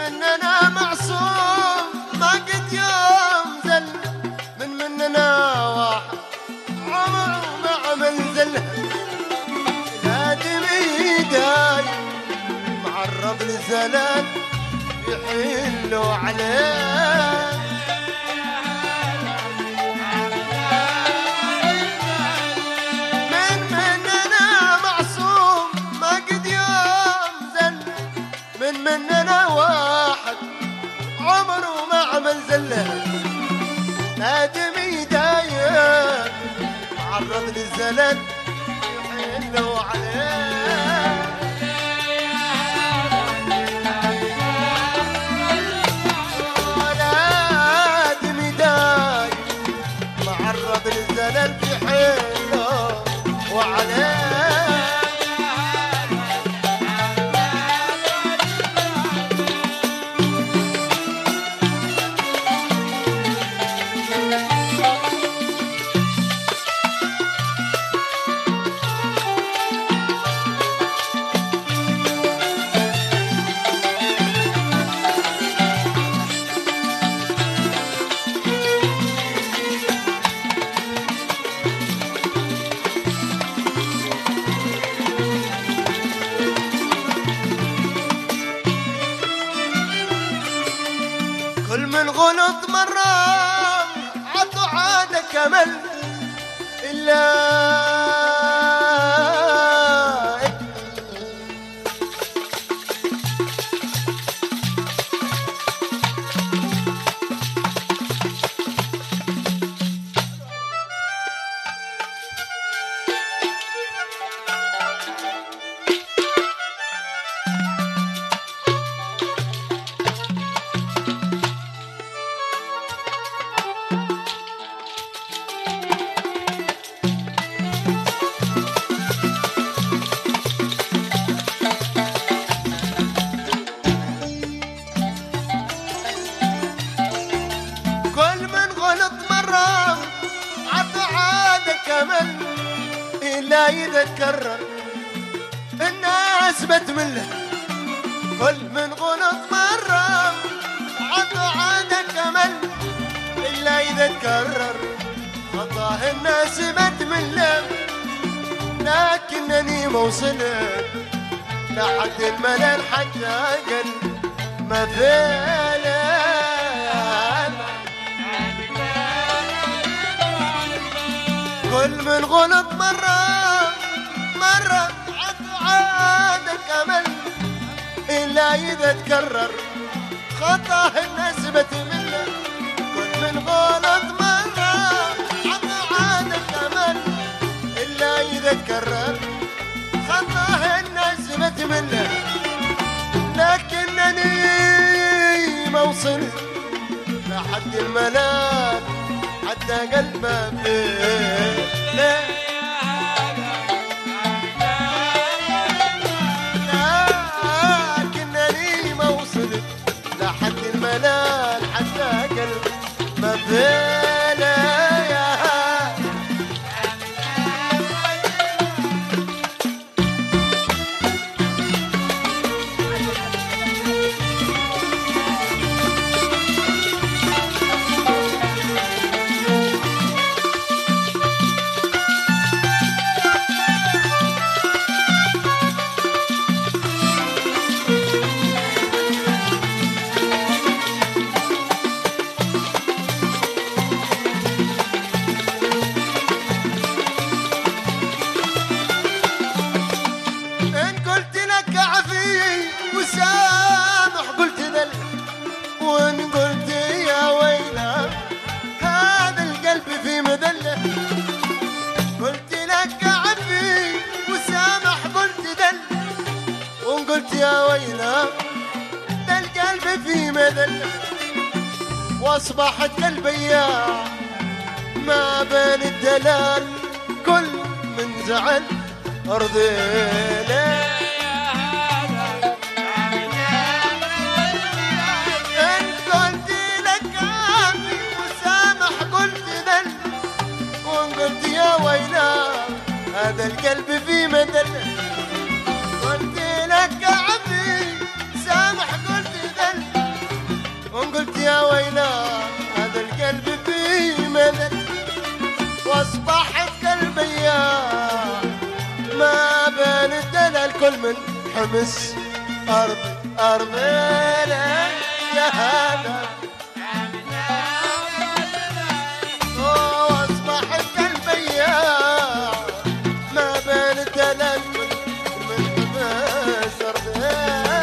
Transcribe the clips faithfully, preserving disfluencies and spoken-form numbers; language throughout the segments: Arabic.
مننا معصوم ما قد يوم زل، من مننا واحد عمره ما عمل زلها. الآدمي دايم معرض للزلل يحلوا عليه. من مننا معصوم ما قد يوم زل، من مننا واحد عمره ما عمل زله. آدمي دايم معرض للزلل يحلوا عليه. آدمي دايم معرض للزلل يحلوا وعليه. كل من غلط مرة عطوا عادة كمل إلا إلا إذا تكرر الناس بتمله. كل من غلط مرة عطى عادة كمل، إلا إذا تكرر خطاه الناس بتمله. لكنني موصلت لحد الملل حتى أقل مثاله. كل من غلط مرة مرة عطوا عادة كمل، إلا إذا تكرر خطاه الناس بتمله. كل من غلط مرة عطوا عادة كمل، إلا إذا تكرر خطاه الناس بتمله. لكنني موصل لحد الملل حتى قلبه فيه. لكنني ما وصلت لحد الملل حتى قلبه فيه. وإن قلت يا ويله هذا القلب في مذله، قلت لك عفي وسامح قلت دل. وإن قلت يا ويله ده القلب في مذله، واصبحت البياع ما بين الدلال. كل من زعل ارضينا. هذا القلب في مدل، قلت لك عفي سامح قلت دل. وامس ارضي ارضي يا هذا واصبح القلب بياع ما بين الدلال من تمس ارضي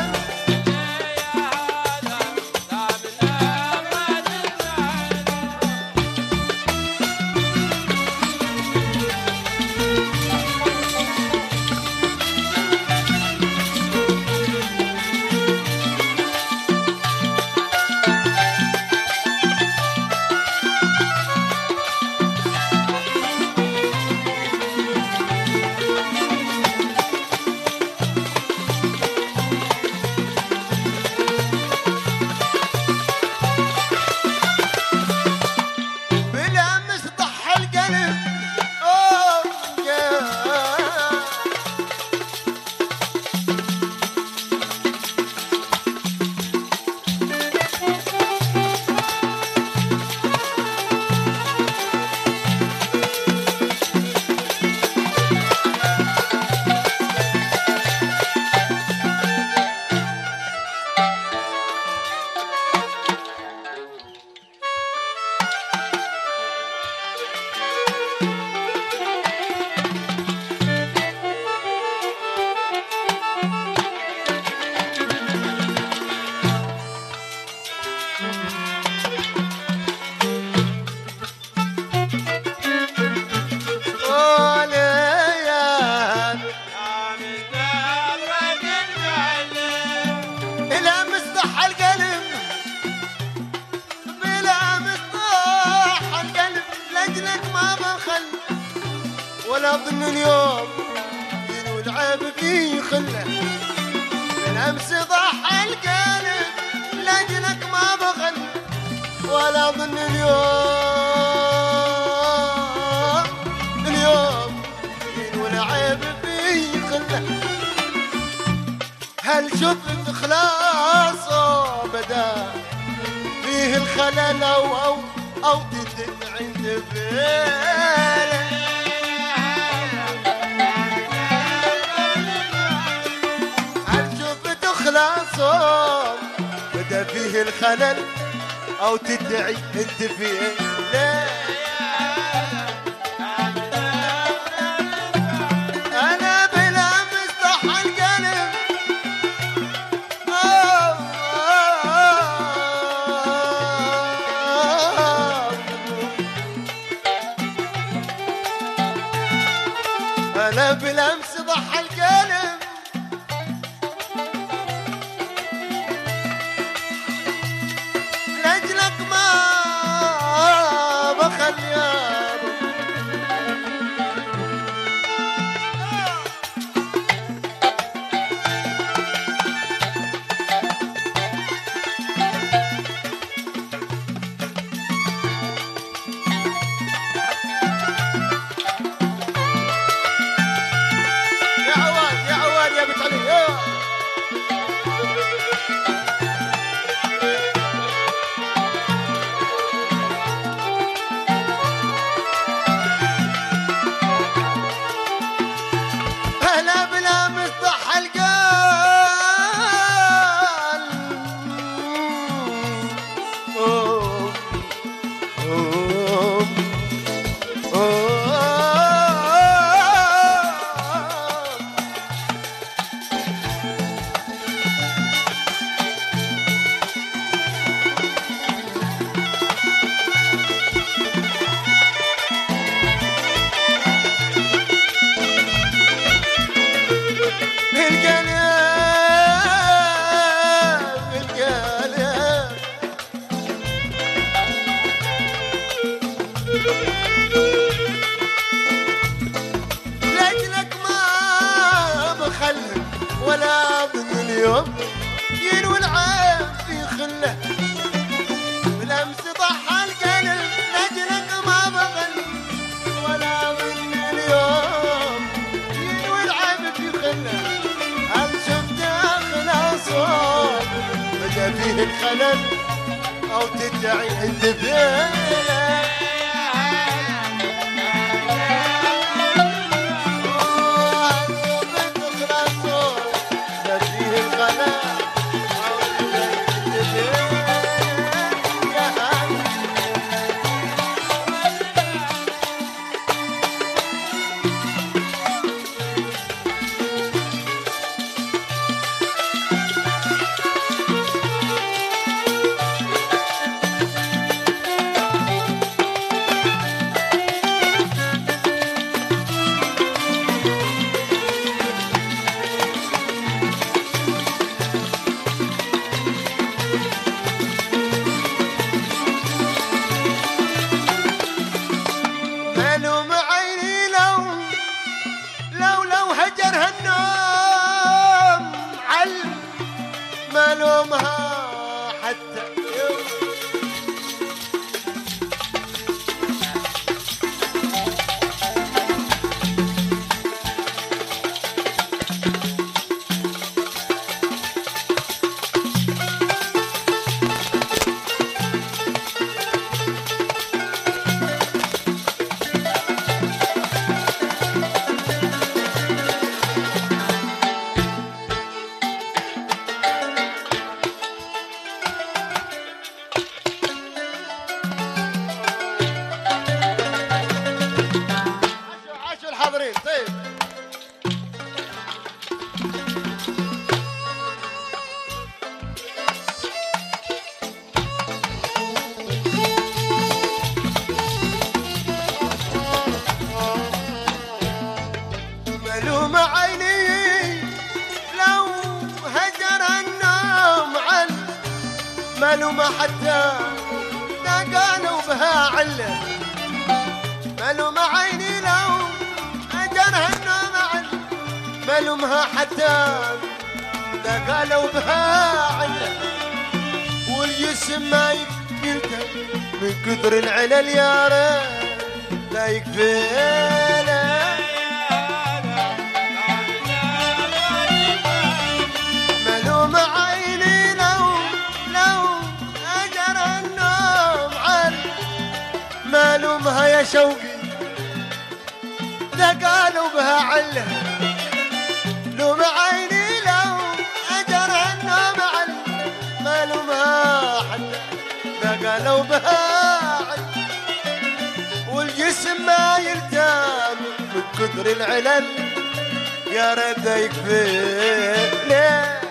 ولا اظن اليوم ينو العيب في خله بالامس ضحى القلب لاجلك ما بخل ولا اظن اليوم اليوم ينو العيب في خله هل شفت خلاصه بدا فيه الخلل او او او تدن عند فيله بدا فيه الخلل او تدعي انت فيه لا انا بلا مصطح القلب انا بلا مصطح القلب لك ما بخل يا يا عواد يا عواد يا بنت علي لجلك ما بخلك ولا ظن اليوم ينوي العيب في خله بالامس ضحى القلب لجلك ما بخلك ولا ظن اليوم ينوي العيب في خله هل شفت خلاصه بدا فيه الخلل او تدعي انت فيه ملومها حتى حاضرين. طيب ملومة عيني لو هجر النوم عن ملومة حتى قالوا بها علة. ملومة عيني لو هجرها النوم عن ملومها حتى قالوا بها علة. والجسم ما يقتل من كثر العلل يا ريت لا يكفينا. ملومة عيني لو لو هجر النوم عن ملومها يا شوقي قالوا بها عله. لوم عيني لو اجر النوم عل ملومها حتى قالوا بها عله. والجسم ما يلتام من كثر العلل يا ريت يكفي ليه.